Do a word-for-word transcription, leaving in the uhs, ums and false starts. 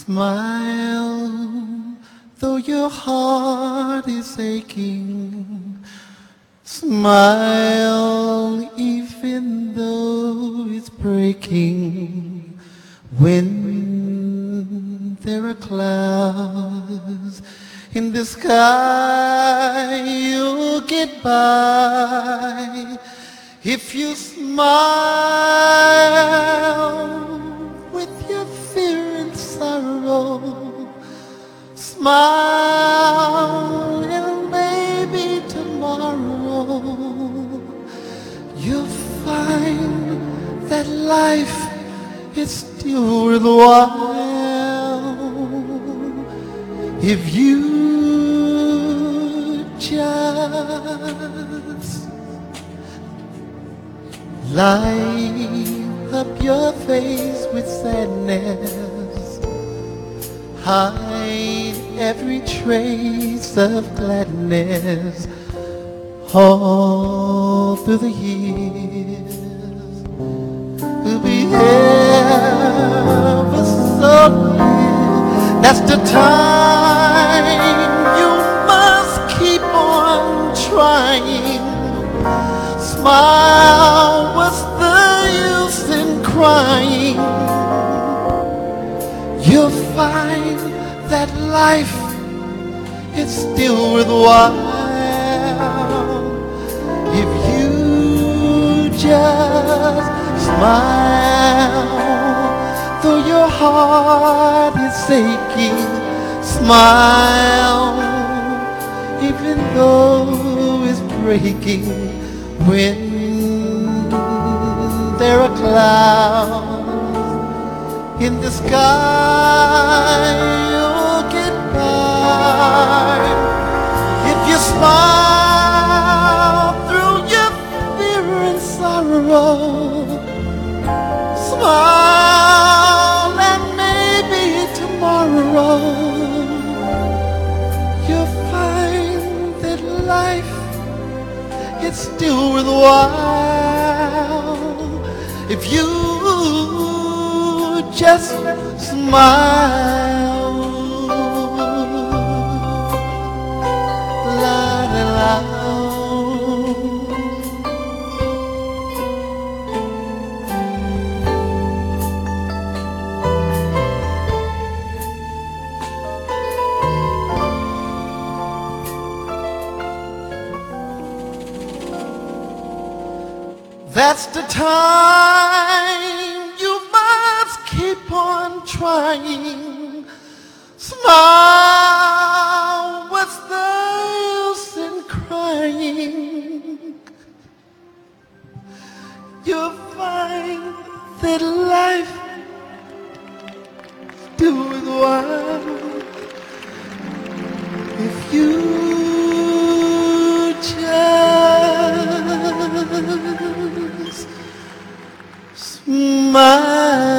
Smile, though your heart is aching. Smile, even though it's breaking. When there are clouds in the sky, you'll get by if you smile with your fear and sorrow. Smile, and maybe tomorrow you'll find that life is still worthwhile if you just light up your face with sadness, hide every trace of gladness all through the years. We'll be ever so near. That's the time you must keep on trying. Smile, what's the use in crying? You'll find that life is still worthwhile if you just smile. Though your heart is aching, smile, even though it's breaking. When there are clouds in the sky, you'll get by if you smile through your fear and sorrow. Smile, and maybe tomorrow you'll find that life, it's still worthwhile if you just smile. La la la. That's the time you must keep on trying. Smile, what's the use in crying? You'll find that life still worthwhile if you just smile.